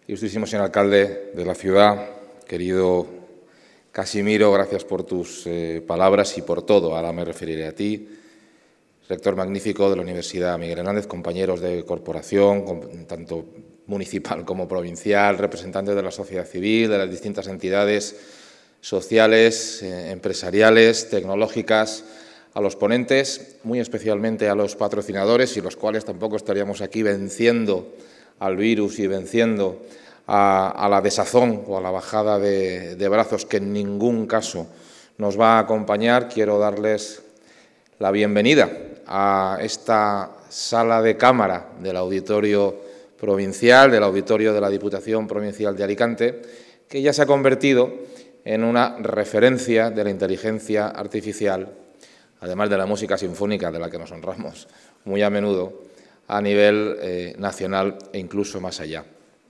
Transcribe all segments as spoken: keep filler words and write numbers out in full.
Ilustrísimo señor alcalde de la ciudad, querido Casimiro, gracias por tus eh, palabras y por todo. Ahora me referiré a ti, rector magnífico de la Universidad Miguel Hernández, compañeros de corporación, tanto municipal como provincial, representantes de la sociedad civil, de las distintas entidades sociales, eh, empresariales, tecnológicas, a los ponentes, muy especialmente a los patrocinadores, sin los cuales tampoco estaríamos aquí venciendo al virus y venciendo a, a la desazón o a la bajada de, de brazos que en ningún caso nos va a acompañar. Quiero darles la bienvenida a esta sala de cámara del Auditorio Provincial, del Auditorio de la Diputación Provincial de Alicante, que ya se ha convertido en una referencia de la inteligencia artificial, además de la música sinfónica de la que nos honramos muy a menudo, a nivel eh, nacional e incluso más allá.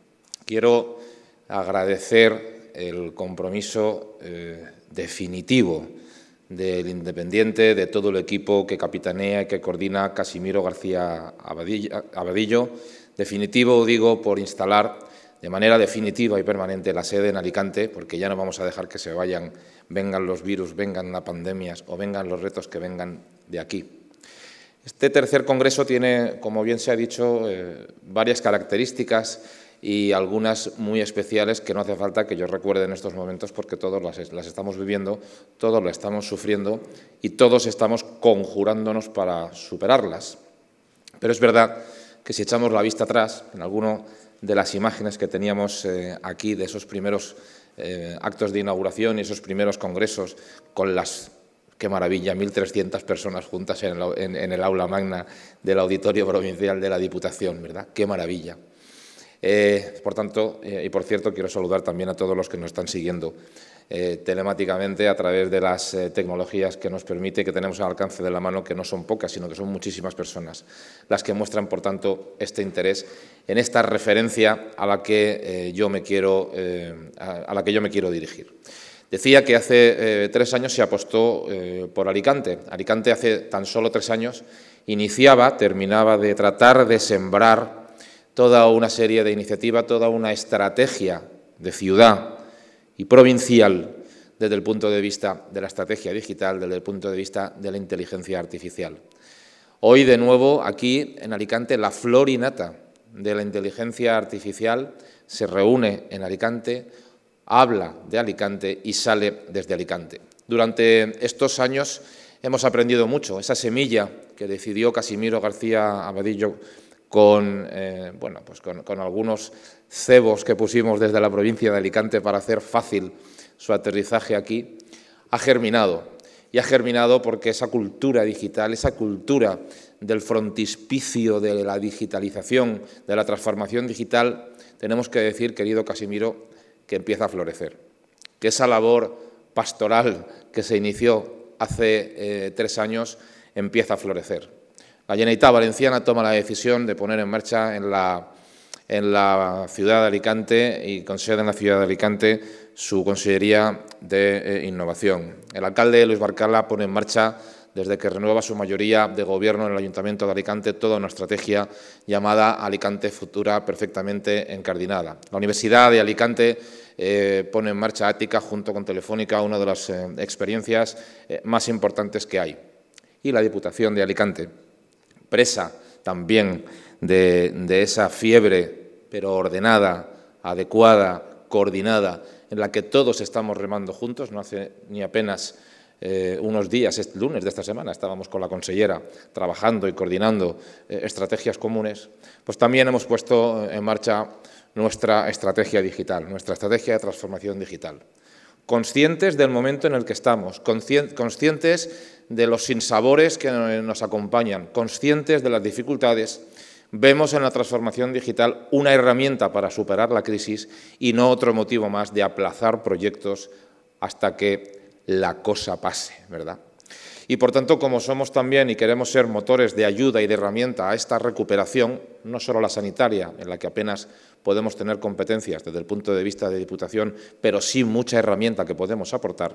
Quiero agradecer el compromiso eh, definitivo del Independiente, de todo el equipo que capitanea y que coordina Casimiro García Abadillo. Definitivo, digo, por instalar de manera definitiva y permanente la sede en Alicante, porque ya no vamos a dejar que se vayan, vengan los virus, vengan las pandemias o vengan los retos que vengan de aquí. Este tercer congreso tiene, como bien se ha dicho, eh, varias características y algunas muy especiales que no hace falta que yo recuerde en estos momentos porque todos las, las estamos viviendo, todos las estamos sufriendo y todos estamos conjurándonos para superarlas. Pero es verdad que si echamos la vista atrás, en alguna de las imágenes que teníamos eh, aquí de esos primeros eh, actos de inauguración y esos primeros congresos con las... ¡Qué maravilla! mil trescientas personas juntas en el, en, en el aula magna del Auditorio Provincial de la Diputación, ¿verdad? ¡Qué maravilla! Eh, por tanto, eh, y por cierto, quiero saludar también a todos los que nos están siguiendo eh, telemáticamente a través de las eh, tecnologías que nos permite, que tenemos al alcance de la mano, que no son pocas, sino que son muchísimas personas las que muestran, por tanto, este interés en esta referencia a la que eh, yo me quiero, eh, a, a la que yo me quiero dirigir. Decía que hace eh, tres años se apostó eh, por Alicante. Alicante hace tan solo tres años iniciaba, terminaba de tratar de sembrar toda una serie de iniciativas, toda una estrategia de ciudad y provincial desde el punto de vista de la estrategia digital, desde el punto de vista de la inteligencia artificial. Hoy, de nuevo, aquí en Alicante, la flor y nata de la inteligencia artificial se reúne en Alicante, habla de Alicante y sale desde Alicante. Durante estos años hemos aprendido mucho. Esa semilla que decidió Casimiro García Abadillo con, eh, bueno, pues con, con algunos cebos que pusimos desde la provincia de Alicante para hacer fácil su aterrizaje aquí, ha germinado. Y ha germinado porque esa cultura digital, esa cultura del frontispicio de la digitalización, de la transformación digital, tenemos que decir, querido Casimiro, que empieza a florecer, que esa labor pastoral que se inició hace eh, tres años empieza a florecer. La Generalitat Valenciana toma la decisión de poner en marcha en la, en la ciudad de Alicante y con sede en la ciudad de Alicante su Consellería de eh, Innovación. El alcalde Luis Barcala pone en marcha, desde que renueva su mayoría de gobierno en el Ayuntamiento de Alicante, toda una estrategia llamada Alicante Futura, perfectamente encardinada. La Universidad de Alicante eh, pone en marcha Ática, junto con Telefónica, una de las eh, experiencias eh, más importantes que hay. Y la Diputación de Alicante, presa también de, de esa fiebre, pero ordenada, adecuada, coordinada, en la que todos estamos remando juntos. No hace ni apenas Eh, unos días, este lunes de esta semana, estábamos con la consellera trabajando y coordinando eh, estrategias comunes, pues también hemos puesto en marcha nuestra estrategia digital, nuestra estrategia de transformación digital. Conscientes del momento en el que estamos, conscientes de los sinsabores que nos acompañan, conscientes de las dificultades, vemos en la transformación digital una herramienta para superar la crisis y no otro motivo más de aplazar proyectos hasta que la cosa pase, ¿verdad? Y, por tanto, como somos también y queremos ser motores de ayuda y de herramienta a esta recuperación, no solo la sanitaria, en la que apenas podemos tener competencias desde el punto de vista de Diputación, pero sí mucha herramienta que podemos aportar,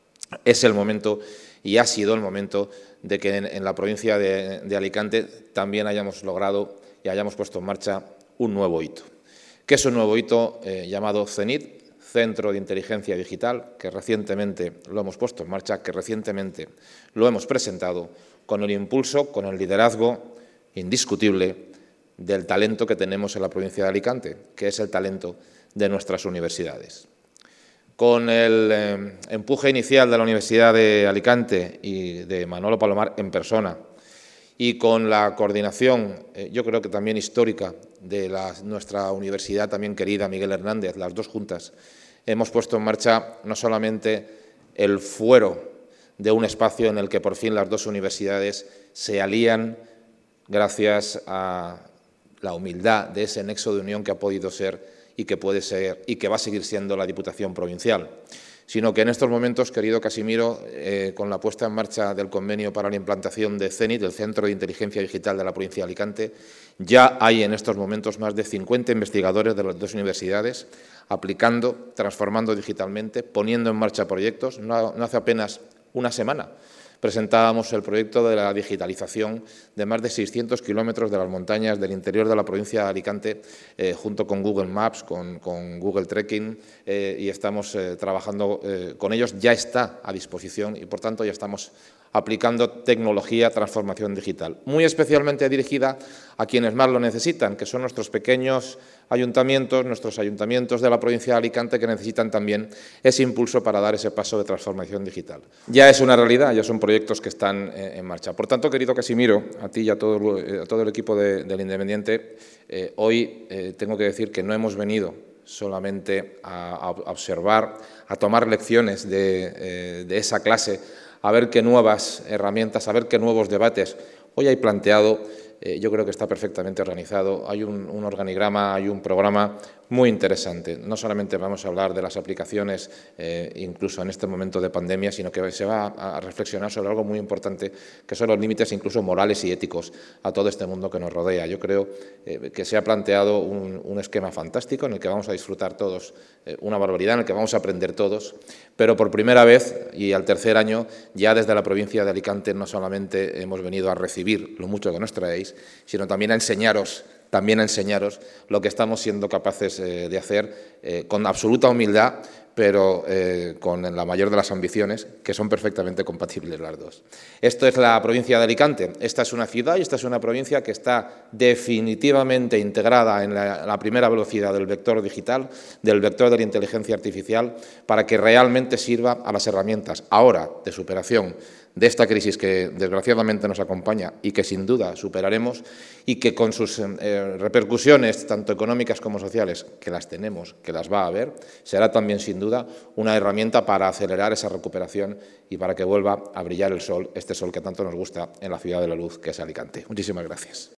es el momento y ha sido el momento de que en, en la provincia de, de Alicante también hayamos logrado y hayamos puesto en marcha un nuevo hito. que es un nuevo hito eh, llamado CENIT, Centro de Inteligencia Digital, que recientemente lo hemos puesto en marcha, que recientemente lo hemos presentado, con el impulso, con el liderazgo indiscutible del talento que tenemos en la provincia de Alicante, que es el talento de nuestras universidades. Con el eh, empuje inicial de la Universidad de Alicante y de Manolo Palomar en persona, y con la coordinación, eh, yo creo que también histórica, de la, nuestra universidad también querida, Miguel Hernández, las dos juntas, hemos puesto en marcha no solamente el fuero de un espacio en el que por fin las dos universidades se alían gracias a la humildad de ese nexo de unión que ha podido ser y que puede ser y que va a seguir siendo la Diputación Provincial, sino que en estos momentos, querido Casimiro, eh, con la puesta en marcha del convenio para la implantación de CENIT, del Centro de Inteligencia Digital de la provincia de Alicante, ya hay en estos momentos más de cincuenta investigadores de las dos universidades aplicando, transformando digitalmente, poniendo en marcha proyectos. No, no hace apenas una semana presentábamos el proyecto de la digitalización de más de seiscientos kilómetros de las montañas del interior de la provincia de Alicante, eh, junto con Google Maps, con, con Google Trekking, eh, y estamos eh, trabajando eh, con ellos. Ya está a disposición y, por tanto, ya estamos aplicando tecnología, transformación digital, muy especialmente dirigida a quienes más lo necesitan, que son nuestros pequeños ayuntamientos, nuestros ayuntamientos de la provincia de Alicante, que necesitan también ese impulso para dar ese paso de transformación digital. Ya es una realidad, ya son proyectos que están eh, en marcha. Por tanto, querido Casimiro, a ti y a todo, a todo el equipo de, del Independiente, eh, hoy eh, tengo que decir que no hemos venido solamente a, a observar, a tomar lecciones de, eh, de esa clase, a ver qué nuevas herramientas, a ver qué nuevos debates. Hoy hay planteado, eh, yo creo que está perfectamente organizado, hay un, un organigrama, hay un programa muy interesante. No solamente vamos a hablar de las aplicaciones, eh, incluso en este momento de pandemia, sino que se va a, a reflexionar sobre algo muy importante, que son los límites incluso morales y éticos a todo este mundo que nos rodea. Yo creo eh, que se ha planteado un, un esquema fantástico en el que vamos a disfrutar todos, eh, una barbaridad, en el que vamos a aprender todos, pero por primera vez y al tercer año, ya desde la provincia de Alicante no solamente hemos venido a recibir lo mucho que nos traéis, sino también a enseñaros también a enseñaros lo que estamos siendo capaces eh, de hacer eh, con absoluta humildad, pero eh, con la mayor de las ambiciones, que son perfectamente compatibles las dos. Esto es la provincia de Alicante. Esta es una ciudad y esta es una provincia que está definitivamente integrada en la, la primera velocidad del vector digital, del vector de la inteligencia artificial, para que realmente sirva a las herramientas ahora de superación de esta crisis que desgraciadamente nos acompaña y que sin duda superaremos, y que con sus eh, repercusiones tanto económicas como sociales, que las tenemos, que las va a haber, será también sin duda una herramienta para acelerar esa recuperación y para que vuelva a brillar el sol, este sol que tanto nos gusta en la ciudad de la luz que es Alicante. Muchísimas gracias.